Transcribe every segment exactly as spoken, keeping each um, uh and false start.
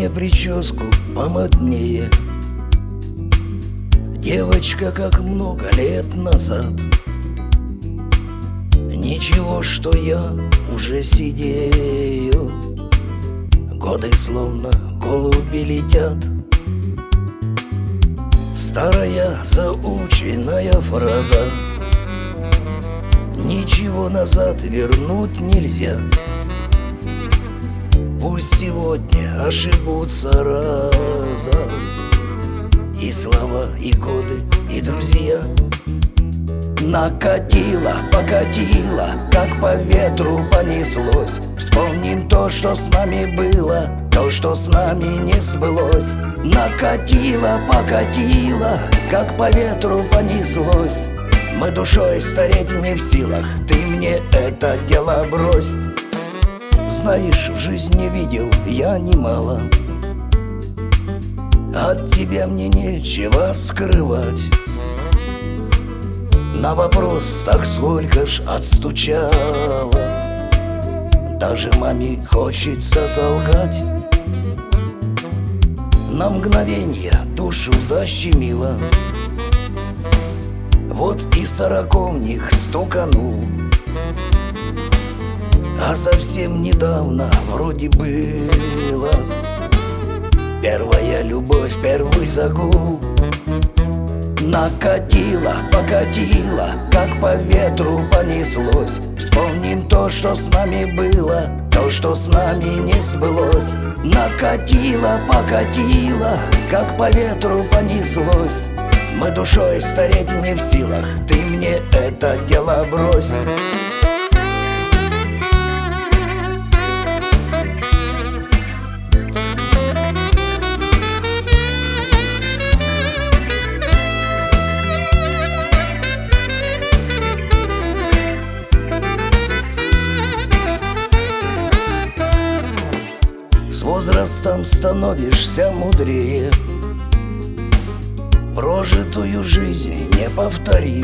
мне прическу помоднее. Девочка, как много лет назад. Ничего, что я уже сидею. Годы словно голуби летят. Старая заученная фраза: ничего назад вернуть нельзя. Пусть сегодня ошибутся разом и слова, и годы, и друзья. Накатило, покатило, как по ветру понеслось. Вспомним то, что с нами было, то, что с нами не сбылось. Накатило, покатило, как по ветру понеслось. Мы душой стареть не в силах, ты мне это дело брось. Знаешь, в жизни видел я немало, от тебя мне нечего скрывать. На вопрос так сколько ж отстучала, даже маме хочется солгать. На мгновенье душу защемило, вот и сороковник стуканул. А совсем недавно вроде было первая любовь, первый загул. Накатило, покатило, как по ветру понеслось. Вспомним то, что с нами было, то, что с нами не сбылось. Накатило, покатило, как по ветру понеслось. Мы душой стареть не в силах, ты мне это дело брось. С возрастом становишься мудрее, прожитую жизнь не повторить.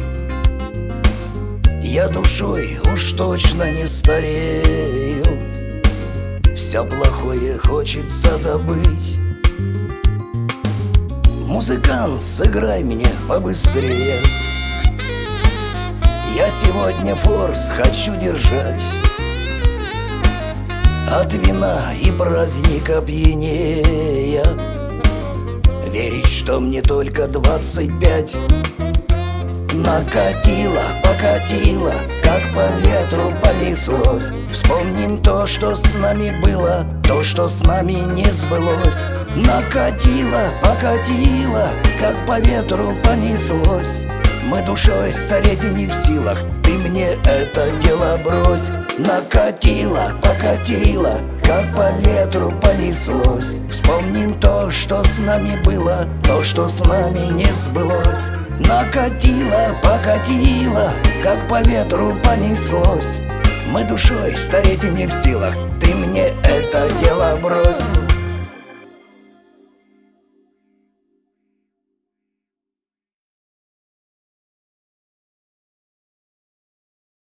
Я душой уж точно не старею, все плохое хочется забыть. Музыкант, сыграй мне побыстрее, я сегодня форс хочу держать. От вина и праздника пьянея верить, что мне только двадцать пять. Накатило, покатило, как по ветру понеслось. Вспомним то, что с нами было, то, что с нами не сбылось. Накатило, покатило, как по ветру понеслось. Мы душой стареть не в силах, ты мне это дело брось. Накатило, покатило, как по ветру понеслось. Вспомним то, что с нами было, то, что с нами не сбылось. Накатило, покатило, как по ветру понеслось. Мы душой стареть не в силах, ты мне это дело брось.